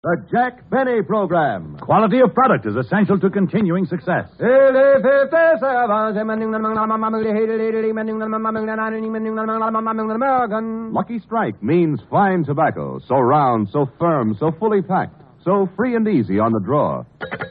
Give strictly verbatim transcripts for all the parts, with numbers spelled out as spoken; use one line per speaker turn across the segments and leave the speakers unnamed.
The Jack Benny Program.
Quality of product is essential to continuing success.
Lucky Strike means fine tobacco, so round, so firm, so fully packed, so free and easy on the draw.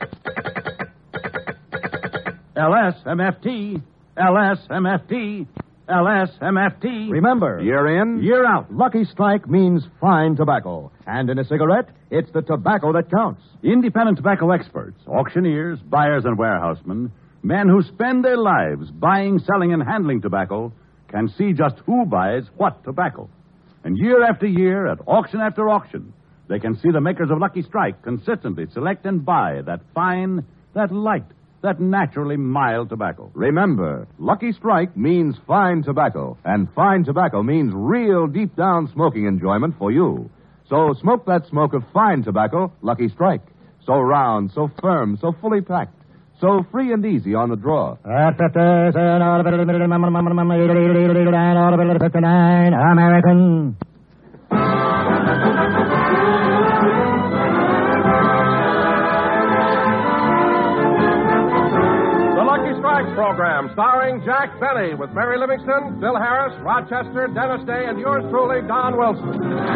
L S M F T, L S M F T, L S M F T.
Remember, year in,
year out.
Lucky Strike means fine tobacco. And in a cigarette, it's the tobacco that counts.
Independent tobacco experts, auctioneers, buyers, and warehousemen, men who spend their lives buying, selling, and handling tobacco, can see just who buys what tobacco. And year after year, at auction after auction, they can see the makers of Lucky Strike consistently select and buy that fine, that light, that naturally mild tobacco.
Remember, Lucky Strike means fine tobacco, and fine tobacco means real deep-down smoking enjoyment for you. So smoke that smoke of fine tobacco, Lucky Strike. So round, so firm, so fully packed, so free and easy on the draw.
American.
Program starring Jack Benny with Mary Livingston, Bill Harris, Rochester, Dennis Day, and yours truly, Don Wilson.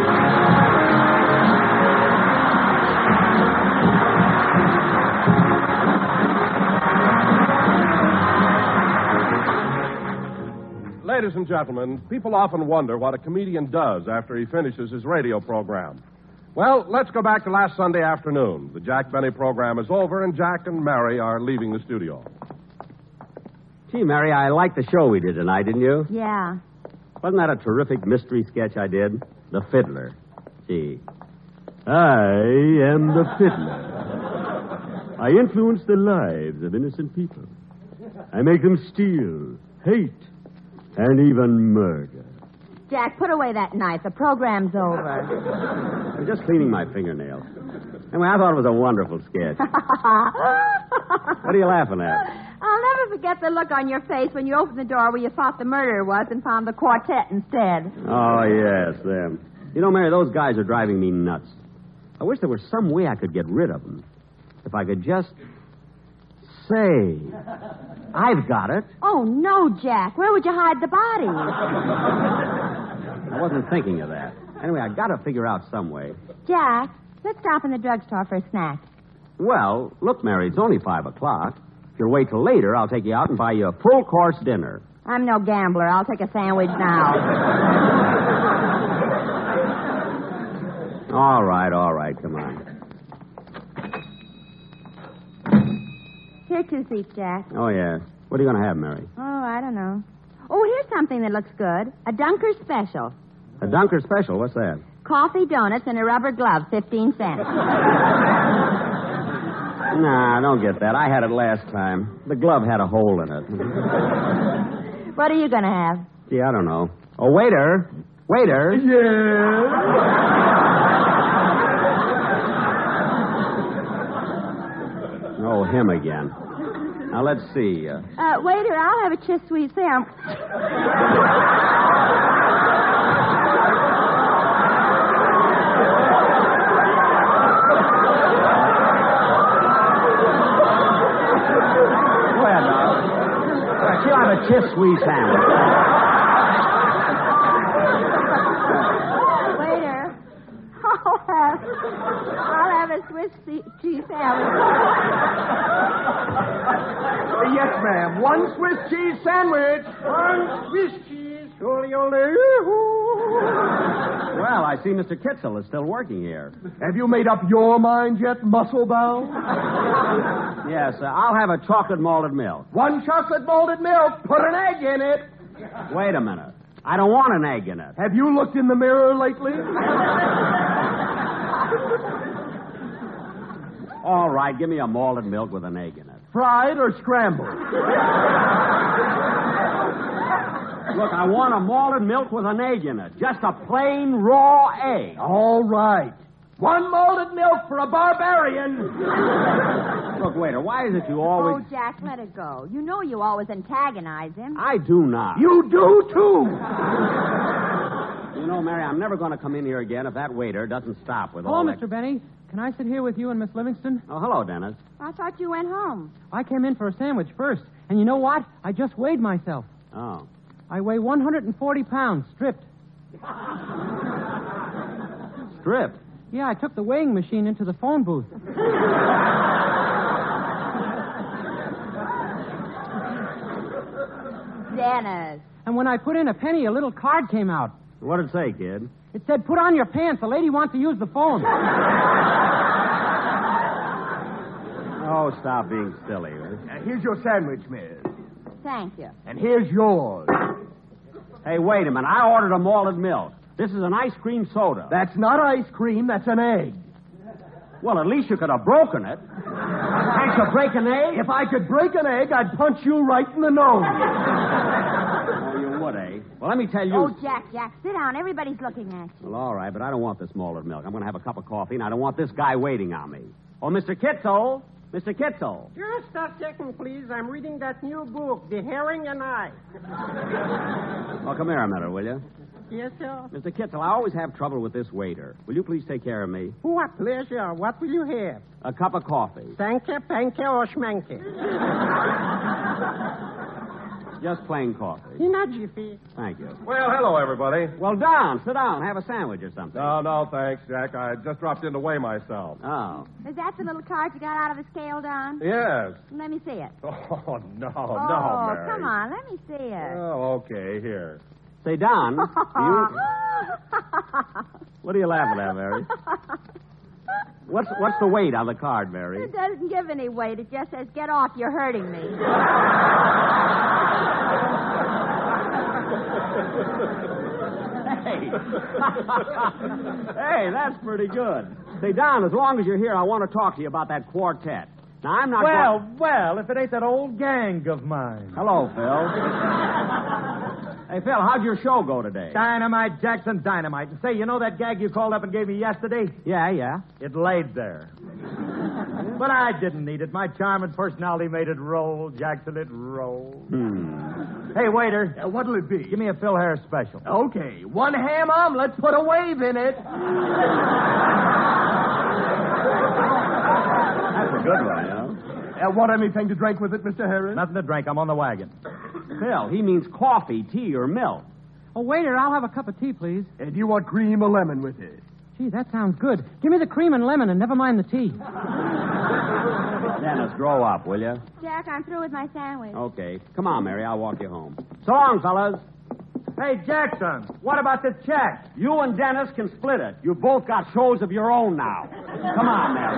Ladies and gentlemen, people often wonder what a comedian does after he finishes his radio program. Well, let's go back to last Sunday afternoon. The Jack Benny program is over, and Jack and Mary are leaving the studio.
Gee, Mary, I liked the show we did tonight, didn't you?
Yeah.
Wasn't that a terrific mystery sketch I did? The Fiddler. Gee. I am the Fiddler. I influence the lives of innocent people. I make them steal, hate, and even murder.
Jack, put away that knife. The program's over.
I'm just cleaning my fingernails. Anyway, I thought it was a wonderful sketch. What are you laughing at?
I'll never forget the look on your face when you opened the door where you thought the murderer was and found the quartet instead.
Oh, yes, them. You know, Mary, those guys are driving me nuts. I wish there was some way I could get rid of them. If I could just say, I've got it.
Oh, no, Jack. Where would you hide the body?
I wasn't thinking of that. Anyway, I got to figure out some way.
Jack, let's stop in the drugstore for a snack.
Well, look, Mary, it's only five o'clock. If you'll wait till later, I'll take you out and buy you a full-course dinner.
I'm no gambler. I'll take a sandwich now.
All right, all right. Come on.
Here, two seats, Jack.
Oh, yeah. What are you going to have, Mary?
Oh, I don't know. Oh, here's something that looks good. A Dunker Special.
A Dunker Special? What's that?
Coffee, donuts, and a rubber glove, fifteen cents.
Nah, don't get that. I had it last time. The glove had a hole in it.
What are you going to have?
Gee, I don't know. Oh, waiter. Waiter.
Yeah.
Oh, him again. Now, let's see. Uh...
Uh, waiter, I'll have a chiss sweet Sam.
She'll have a chiss sweet sandwich.
Waiter, I'll have, I'll have a Swiss cheese sandwich.
Yes, ma'am. One Swiss cheese sandwich. One Swiss cheese.
Well, I see Mister Kitzel is still working here.
Have you made up your mind yet, Musclebound?
Yes, uh, I'll have a chocolate malted milk.
One chocolate malted milk. Put an egg in it.
Wait a minute. I don't want an egg in it.
Have you looked in the mirror lately?
All right, give me a malted milk with an egg in it.
Fried or scrambled?
Look, I want a malted milk with an egg in it. Just a plain raw egg.
All right. One malted milk for a barbarian.
Look, waiter, why is it you always...
Oh, Jack, let it go. You know you always antagonize him.
I do not.
You do, too.
You know, Mary, I'm never going to come in here again if that waiter doesn't stop with
Hello,
all
Mister
that...
Benny. Can I sit here with you and Miss Livingston?
Oh, hello, Dennis.
I thought you went home.
I came in for a sandwich first. And you know what? I just weighed myself.
Oh.
I weigh one hundred forty pounds, stripped.
Stripped?
Yeah, I took the weighing machine into the phone booth.
Dennis.
And when I put in a penny, a little card came out.
What did it say, kid?
It said, put on your pants. The lady wants to use the phone.
Oh, stop being silly.
Uh, here's your sandwich, miss.
Thank you.
And here's yours.
Hey, wait a minute. I ordered a malted milk. This is an ice cream soda.
That's not ice cream, that's an egg.
Well, at least you could have broken it. Can't you break an egg?
If I could break an egg, I'd punch you right in the nose.
Oh, you would, eh? Well, let me tell you...
Oh, Jack, Jack, sit down. Everybody's looking at you.
Well, all right, but I don't want this malted milk. I'm going to have a cup of coffee, and I don't want this guy waiting on me. Oh, Mister Kitzel. Mister Kitzel.
Just a second, please. I'm reading that new book, The Herring and I.
Oh, come here a minute, will you?
Yes, sir.
Mister Kitzel, I always have trouble with this waiter. Will you please take care of me?
What pleasure. What will you have?
A cup of coffee.
Sanke, panke, or schmanke?
Just plain coffee.
In a jiffy.
Thank you.
Well, hello, everybody.
Well, down. Sit down. Have a sandwich or something.
No, no, thanks, Jack. I just dropped in to weigh myself.
Oh.
Is that the little card you got out of the scale, Don?
Yes.
Let me see it.
Oh, no,
oh,
no, Mary.
come on. Let me see it.
Oh, okay, here.
Say, Don, do you... What are you laughing at, Mary? What's what's the weight on the card, Mary?
It doesn't give any weight. It just says, get off, you're hurting me.
Hey. Hey, that's pretty good. Say, Don, as long as you're here, I want to talk to you about that quartet. Now, I'm not
Well,
going...
well, if it ain't that old gang of mine.
Hello, Phil. Hey, Phil, how'd your show go today?
Dynamite, Jackson, dynamite. And say, you know that gag you called up and gave me yesterday?
Yeah, yeah.
It laid there. But I didn't need it. My charming personality made it roll, Jackson. It rolled.
Hmm.
Hey, waiter.
Uh, what'll it be?
Give me a Phil Harris special.
Okay. One ham omelet, put a wave in it.
That's a good one, you know.
Uh, want anything to drink with it, Mister Harris?
Nothing to drink. I'm on the wagon.
Phil, he means coffee, tea, or milk.
Oh, waiter, I'll have a cup of tea, please.
Uh, do you want cream or lemon with it?
Gee, that sounds good. Give me the cream and lemon and never mind the tea.
Dennis, grow up, will you?
Jack, I'm through with my sandwich.
Okay. Come on, Mary. I'll walk you home. So long, fellas.
Hey, Jackson, what about this check?
You and Dennis can split it. You both got shows of your own now. Come on, Mary.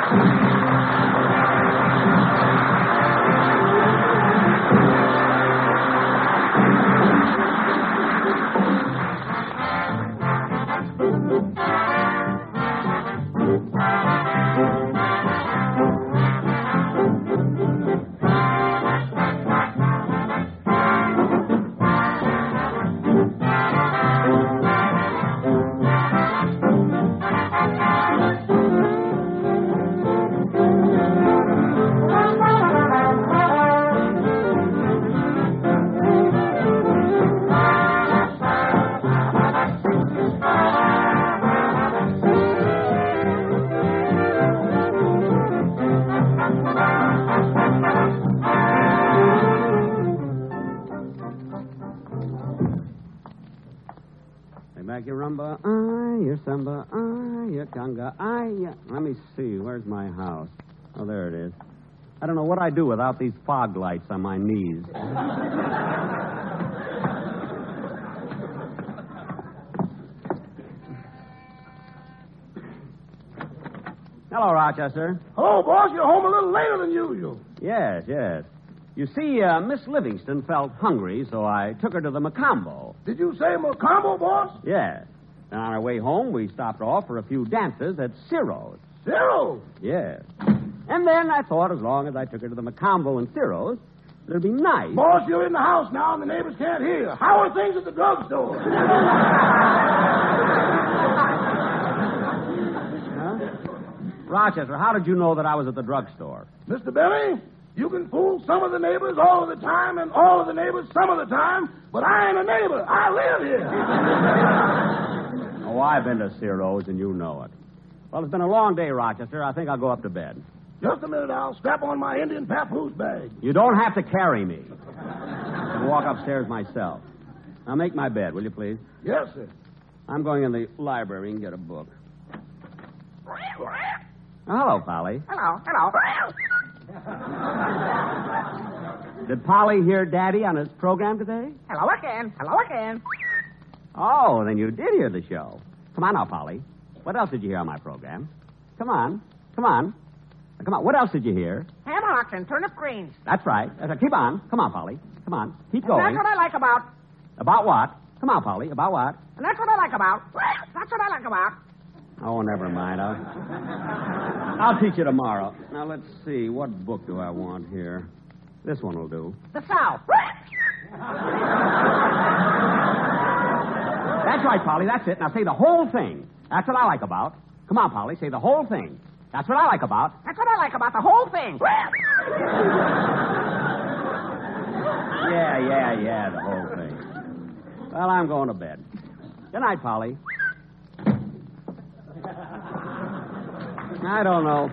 Back your rumba, I, your samba, I, your conga, I, your... Let me see, where's my house? Oh, there it is. I don't know what I'd do without these fog lights on my knees. Hello, Rochester.
Hello, boss. You're home a little later than usual.
Yes, yes. You see, uh, Miss Livingston felt hungry, so I took her to the Macombo.
Did you say Macombo, boss?
Yes. And on our way home, we stopped off for a few dances at Ciro's.
Ciro?
Yes. And then I thought as long as I took her to the Macombo and Ciro's, it'd be nice.
Boss, you're in the house now and the neighbors can't hear. How are things at the drugstore?
Huh? Rochester, how did you know that I was at the drugstore?
Mister Billy, You can fool some of the neighbors all of the time and all of the neighbors some of the time, but I ain't a neighbor. I live here.
Oh, I've been to Ciro's, and you know it. Well, it's been a long day, Rochester. I think I'll go up to bed.
Just a minute. I'll strap on my Indian papoose bag.
You don't have to carry me. I can walk upstairs myself. Now, make my bed, will you, please?
Yes, sir.
I'm going in the library and get a book. Oh, hello, Polly.
Hello, hello.
Did Polly hear Daddy on his program today?
Hello again. Hello again.
Oh, then you did hear the show. Come on now, Polly. What else did you hear on my program? Come on. Come on. Now, come on. What else did you hear?
Hammocks and turnip greens.
That's right. That's right. Keep on. Come on, Polly. Come on. Keep going.
That's what I like about.
About what? Come on, Polly. About what?
And that's what I like about. That's what I like about.
Oh, never mind. I'll, I'll teach you tomorrow. Now, let's see. What book do I want here? This one will do.
The South.
That's right, Polly. That's it. Now, say the whole thing. That's what I like about. Come on, Polly. Say the whole thing. That's what I like about.
That's what I like about the whole thing.
Yeah, yeah, yeah, the whole thing. Well, I'm going to bed. Good night, Polly. I don't know.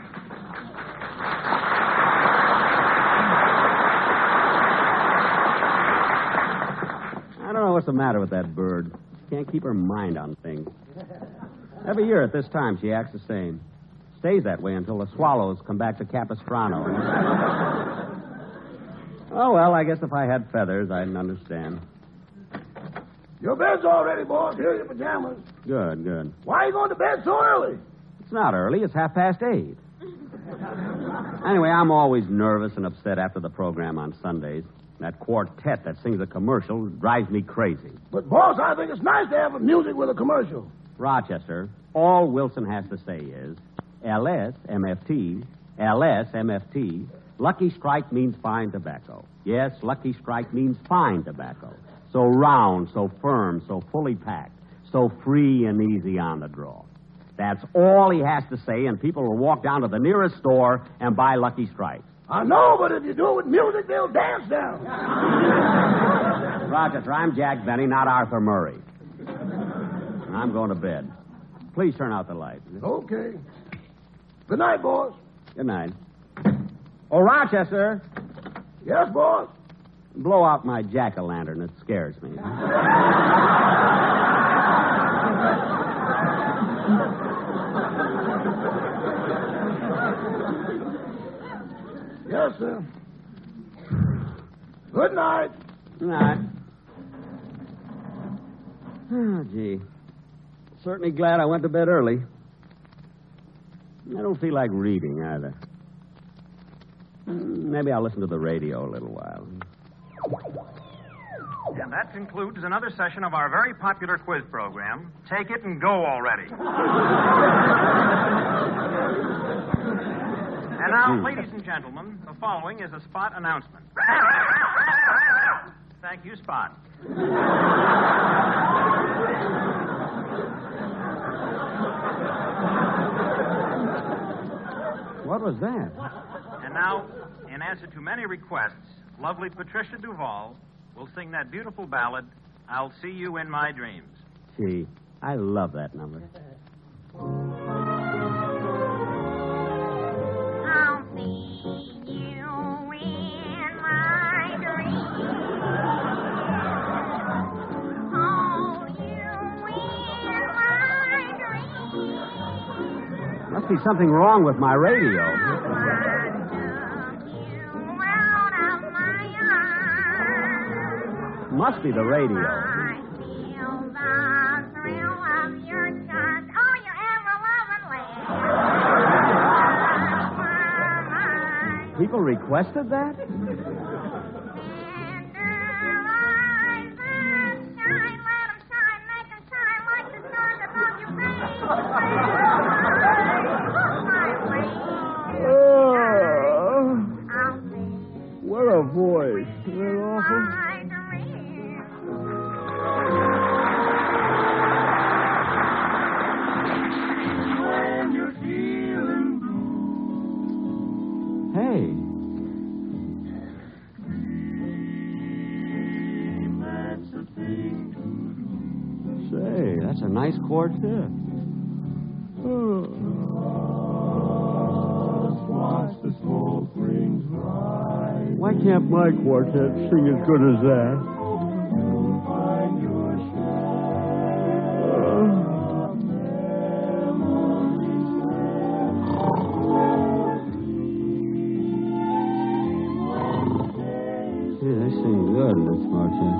I don't know what's the matter with that bird. She can't keep her mind on things. Every year at this time, she acts the same. Stays that way until the swallows come back to Capistrano. Oh, well, I guess if I had feathers, I'd understand.
Your bed's all ready, boss. Here are your pajamas.
Good, good.
Why are you going to bed so early?
It's not early. It's half past eight. Anyway, I'm always nervous and upset after the program on Sundays. That quartet that sings a commercial drives me crazy.
But, boss, I think it's nice to have music with a commercial.
Rochester, all Wilson has to say is L S M F T, L S M F T. Lucky Strike means fine tobacco. Yes, Lucky Strike means fine tobacco. So round, so firm, so fully packed, so free and easy on the draw. That's all he has to say, and people will walk down to the nearest store and buy Lucky Strikes.
I know, but if you do it with music, they'll dance down.
Rochester, I'm Jack Benny, not Arthur Murray. I'm going to bed. Please turn out the light.
Okay. Good night, boss.
Good night. Oh, Rochester.
Yes, boss.
Blow out my jack-o'-lantern. It scares me.
Yes, sir. Good night.
Good night. Oh, gee. Certainly glad I went to bed early. I don't feel like reading either. Maybe I'll listen to the radio a little while.
And that concludes another session of our very popular quiz program, Take It and Go Already. And now, ladies and gentlemen, the following is a Spot announcement. Thank you, Spot.
What was that?
And now, in answer to many requests, lovely Patricia Duvall will sing that beautiful ballad, I'll See You in My Dreams.
Gee, I love that number.
I'll see you in my dreams. Hold you in my dreams.
Must be something wrong with my radio. Must be the radio.
I feel the thrill of your touch. Oh, you're ever loving.
People requested that? What a voice. Isn't that awful? nice quartet.
Watch the smoke rings rise.
Why can't my quartet sing as good as that?
You'll find your share of memories left.
Yeah, they sing good in this quartet.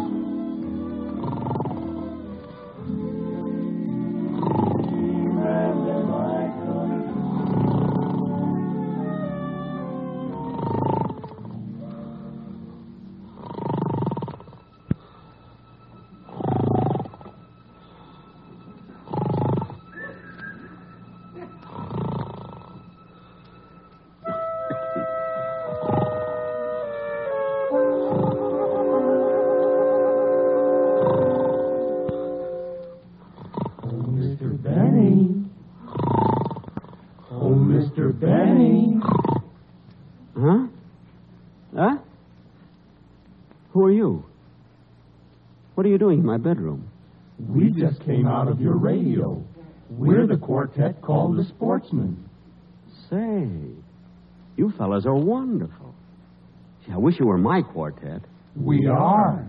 Mister Benny.
Huh? Huh? Who are you? What are you doing in my bedroom?
We just came out of your radio. We're the quartet called the Sportsmen.
Say, you fellas are wonderful. Gee, I wish you were my quartet.
We are.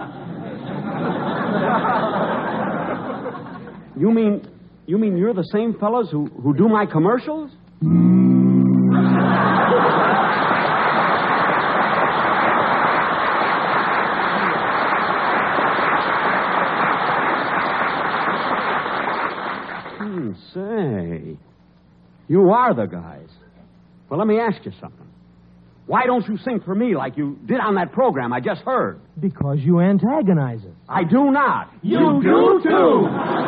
You mean you mean you're the same fellas who, who do my commercials? Hmm, say, you are the guys. Well, let me ask you something. Why don't you sing for me like you did on that program I just heard?
Because you antagonize us.
I do not.
You, you do, too.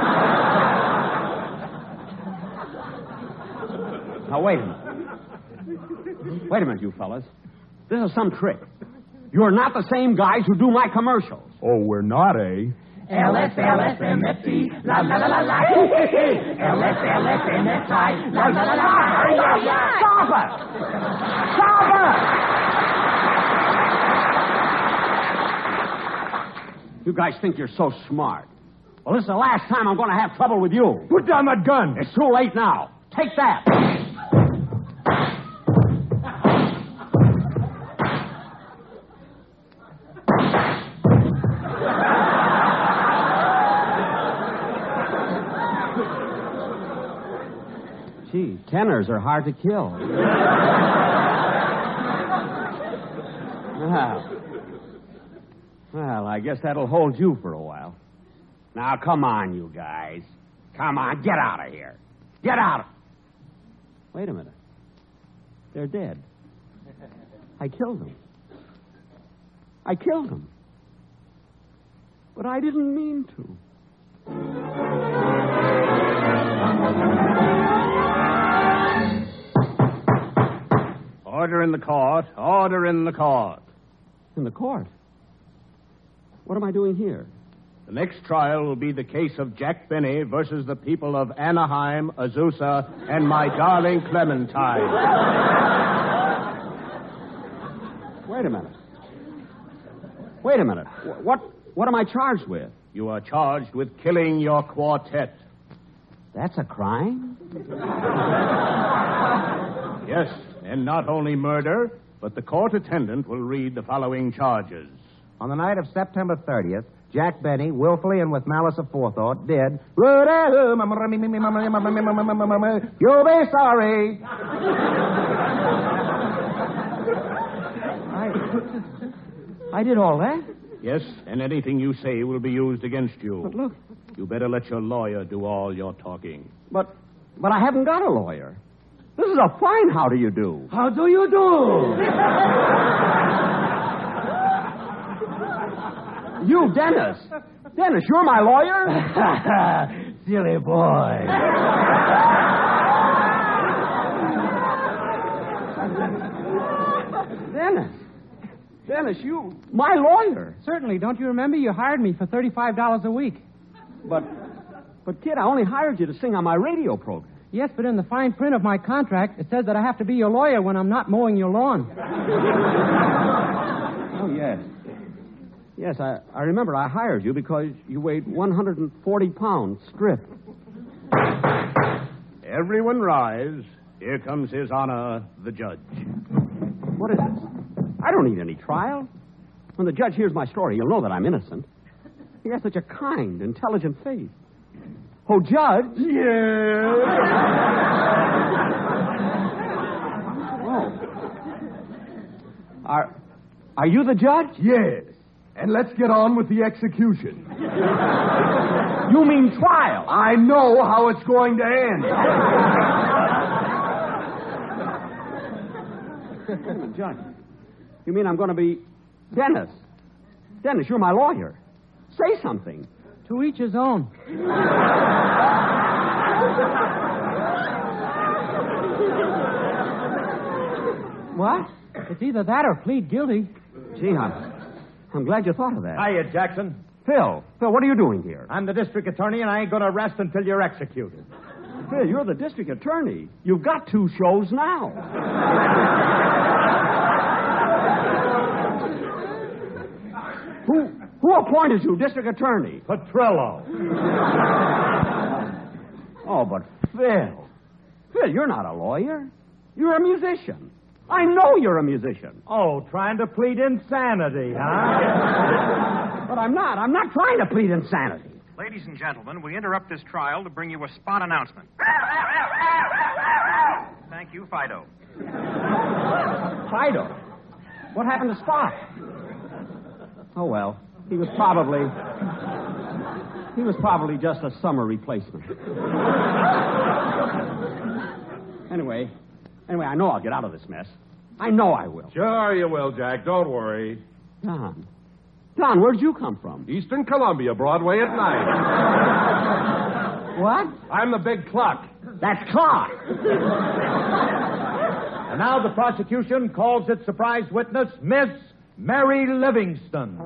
Now, wait a minute. Wait a minute, you fellas. This is some trick. You're not the same guys who do my commercials.
Oh, we're not, eh?
L S L S M F T, la la la la la, L S L S M F I, la la la la,
Stop it! Stop it! You guys think you're so smart. Well, this is the last time I'm going to have trouble with you.
Put down that gun.
It's too late now. Take that. Gee, tenors are hard to kill. Well, well, I guess that'll hold you for a while. Now, come on, you guys. Come on, get out of here. Get out. Wait a minute. They're dead. I killed them. I killed them. But I didn't mean to.
Order in the court. Order in the court.
In the court? What am I doing here?
The next trial will be the case of Jack Benny versus the people of Anaheim, Azusa, and my darling Clementine.
Wait a minute. Wait a minute. What, what am I charged with?
You are charged with killing your quartet.
That's a crime?
Yes, and not only murder, but the court attendant will read the following charges.
On the night of September thirtieth, Jack Benny, willfully and with malice aforethought, did... You'll be sorry.
I... I did all that?
Yes, and anything you say will be used against you.
But look...
You better let your lawyer do all your talking.
But... But I haven't got a lawyer. This is a fine how do you do.
How do you do?
You, Dennis. Dennis, you're my lawyer?
Silly boy.
Dennis. Dennis, you... My lawyer.
Certainly. Don't you remember? You hired me for thirty-five dollars a week.
But... But, kid, I only hired you to sing on my radio program.
Yes, but in the fine print of my contract, it says that I have to be your lawyer when I'm not mowing your lawn.
Oh, yes.
Yes, I, I remember I hired you because you weighed one hundred forty pounds stripped.
Everyone rise. Here comes His Honor, the judge.
What is this? I don't need any trial. When the judge hears my story, he'll know that I'm innocent. He has such a kind, intelligent face. Oh, Judge?
Yes.
Oh. Are, are you the judge?
Yes. And let's get on with the execution.
You mean trial?
I know how it's going to end.
Judge, you mean I'm going to be Dennis? Dennis, you're my lawyer. Say something.
To each his own.
What?
It's either that or plead guilty.
Gee, I'm, I'm glad you thought of that.
Hiya, Jackson.
Phil, Phil, what are you doing here?
I'm the district attorney, and I ain't going to rest until you're executed.
Phil, you're the district attorney. You've got two shows now. who, who appointed you district attorney?
Petrillo.
Oh, but Phil. Phil, you're not a lawyer. You're a musician. I know you're a musician.
Oh, trying to plead insanity, huh?
But I'm not. I'm not trying to plead insanity.
Ladies and gentlemen, we interrupt this trial to bring you a spot announcement. Thank you, Fido.
Fido? What happened to Spot? Oh, well, he was probably... He was probably just a summer replacement. Anyway, anyway, I know I'll get out of this mess. I know I will.
Sure you will, Jack. Don't worry.
Don. Don, where'd you come from?
Eastern Columbia, Broadway at night.
What?
I'm the big Cluck.
That's Clark.
And now the prosecution calls its surprise witness, Miss Mary Livingston.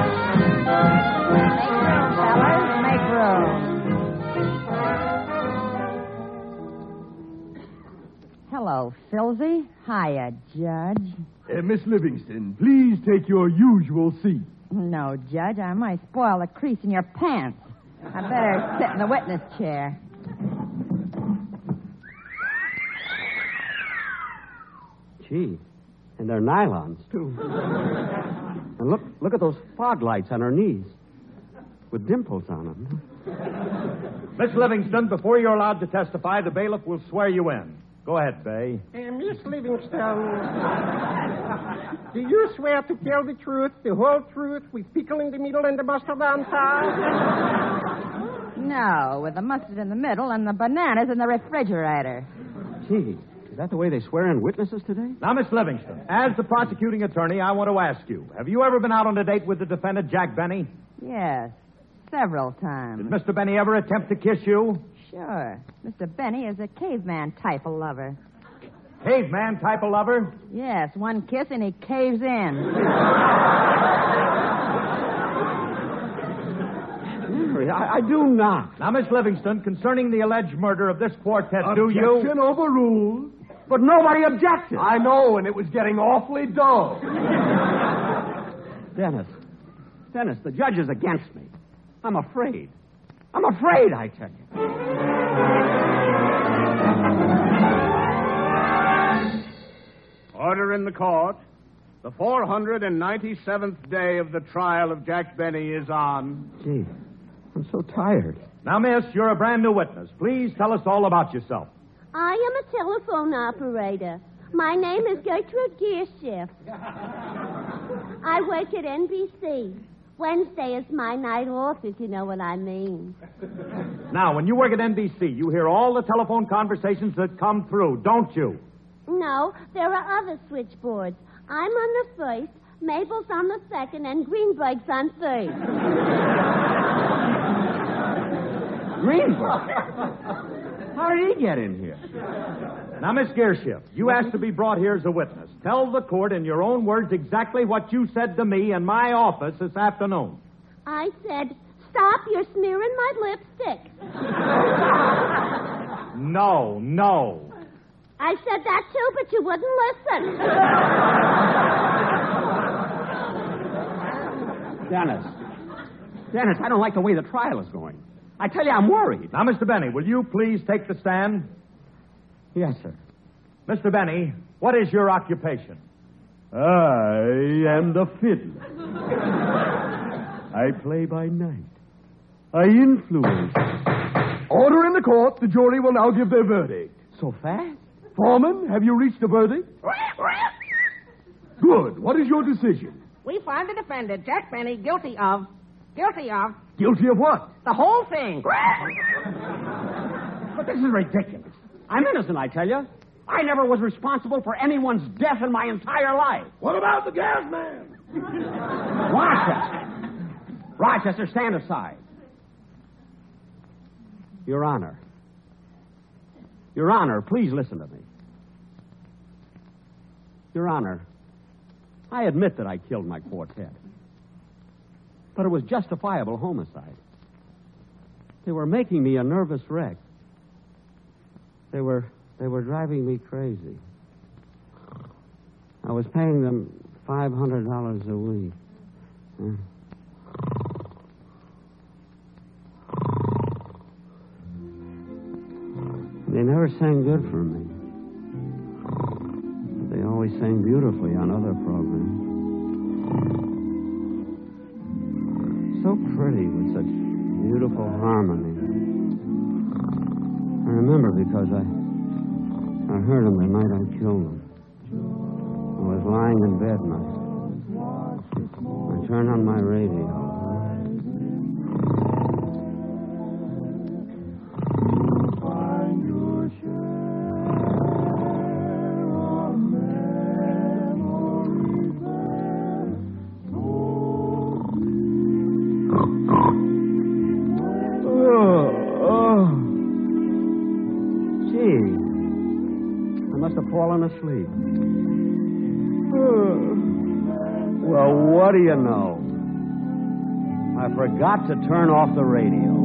Make room. Hello, Philsy. Hiya, Judge.
Uh, Miss Livingston, please take your usual seat.
No, Judge, I might spoil the crease in your pants. I better sit in the witness chair.
Gee, and they're nylons, too. And look, look at those fog lights on her knees with dimples on them.
Miss Livingston, before you're allowed to testify, the bailiff will swear you in. Go ahead, Bay.
Uh, Miss Livingston, do you swear to tell the truth, the whole truth, with pickle in the middle and the mustard on top?
No, with the mustard in the middle and the bananas in the refrigerator.
Gee, is that the way they swear in witnesses today?
Now, Miss Livingston, as the prosecuting attorney, I want to ask you, have you ever been out on a date with the defendant, Jack Benny?
Yes, several times.
Did Mister Benny ever attempt to kiss you?
Sure. Mister Benny is a caveman type of lover.
Caveman type of lover?
Yes, one kiss and he caves in.
Mary, I, I do not.
Now, Miss Livingston, concerning the alleged murder of this quartet, do you...
Objection overruled.
But nobody objected.
I know, and it was getting awfully dull.
Dennis. Dennis, the judge is against me. I'm afraid. I'm afraid, I tell you.
Order in the court. The four hundred ninety-seventh day of the trial of Jack Benny is on.
Gee, I'm so tired.
Now, miss, you're a brand new witness. Please tell us all about yourself.
I am a telephone operator. My name is Gertrude Gearshift. I work at N B C. Wednesday is my night off, if you know what I mean.
Now, when you work at N B C, you hear all the telephone conversations that come through, don't you?
No, there are other switchboards. I'm on the first, Mabel's on the second, and Greenberg's on third.
Greenberg? How did he get in here?
Now, Miss Gearshift, you asked to be brought here as a witness. Tell the court in your own words exactly what you said to me in my office this afternoon.
I said, stop, you're smearing my lipstick.
No, no.
I said that too, but you wouldn't listen.
Dennis. Dennis, I don't like the way the trial is going. I tell you, I'm worried.
Now, Mister Benny, will you please take the stand?
Yes, sir.
Mister Benny, what is your occupation?
I am the fiddler. I play by night. I influence. Order in the court. The jury will now give their verdict.
So fast?
Foreman, have you reached a verdict? Good. What is your decision?
We find the defendant, Jack Benny, guilty of... Guilty of...
Guilty of what?
The whole thing.
But this is ridiculous. I'm innocent, I tell you. I never was responsible for anyone's death in my entire life.
What about the gas man?
Rochester. Rochester, stand aside. Your Honor. Your Honor, please listen to me. Your Honor, I admit that I killed my quartet. But it was justifiable homicide. They were making me a nervous wreck. They were they were driving me crazy. I was paying them five hundred dollars a week. Uh, They never sang good for me. But they always sang beautifully on other programs. So pretty with such beautiful harmony. I remember because I I heard them the night I killed them. I was lying in bed and I, I turned on my radio. Asleep. Well, what do you know? I forgot to turn off the radio.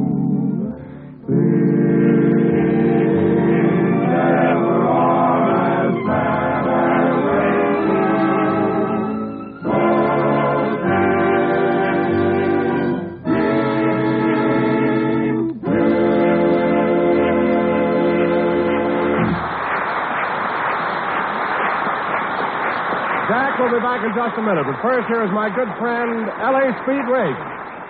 We'll be back in just a minute, but first here is my good friend, L A. Speed Riggs.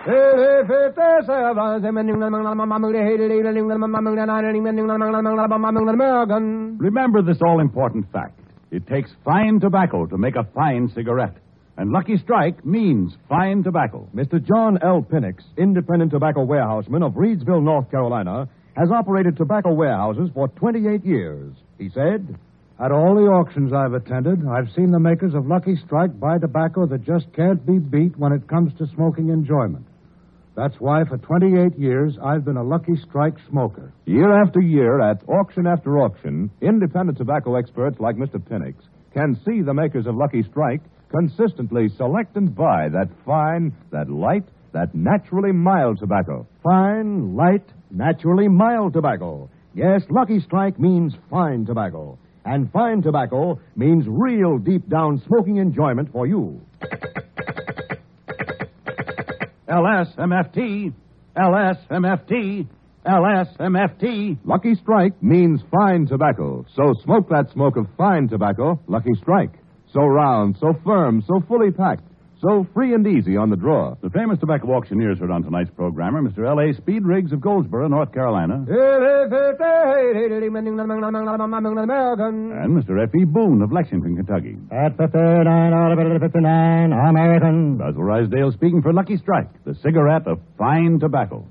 Remember this all-important fact. It takes fine tobacco to make a fine cigarette. And Lucky Strike means fine tobacco.
Mister John L. Pinnix, independent tobacco warehouseman of Reedsville, North Carolina, has operated tobacco warehouses for twenty-eight years. He said,
"At all the auctions I've attended, I've seen the makers of Lucky Strike buy tobacco that just can't be beat when it comes to smoking enjoyment. That's why for twenty-eight years I've been a Lucky Strike smoker."
Year after year, at auction after auction, independent tobacco experts like Mister Pinnix can see the makers of Lucky Strike consistently select and buy that fine, that light, that naturally mild tobacco.
Fine, light, naturally mild tobacco. Yes, Lucky Strike means fine tobacco. And fine tobacco means real deep-down smoking enjoyment for you.
L S M F T, L S M F T, L S M F T.
Lucky Strike means fine tobacco. So smoke that smoke of fine tobacco, Lucky Strike. So round, so firm, so fully packed, so free and easy on the draw.
The famous tobacco auctioneers heard on tonight's programmer, Mister L A. Speed Riggs of Goldsboro, North Carolina. And Mister F E. Boone of Lexington, Kentucky.
At fifty-nine out of fifty-nine, American.
Basil Risedale speaking for Lucky Strike, the cigarette of fine tobacco.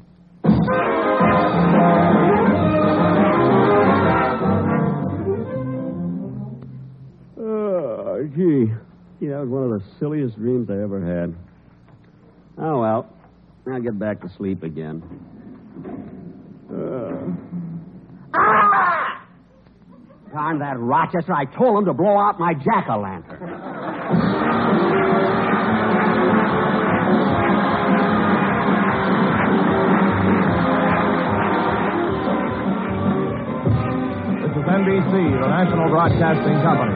Oh, gee. Gee, that was one of the silliest dreams I ever had. Oh, well. I'll get back to sleep again. Uh...
Ah! Darn that Rochester. I told him to blow out my jack-o'-lantern.
This is N B C, the National Broadcasting Company.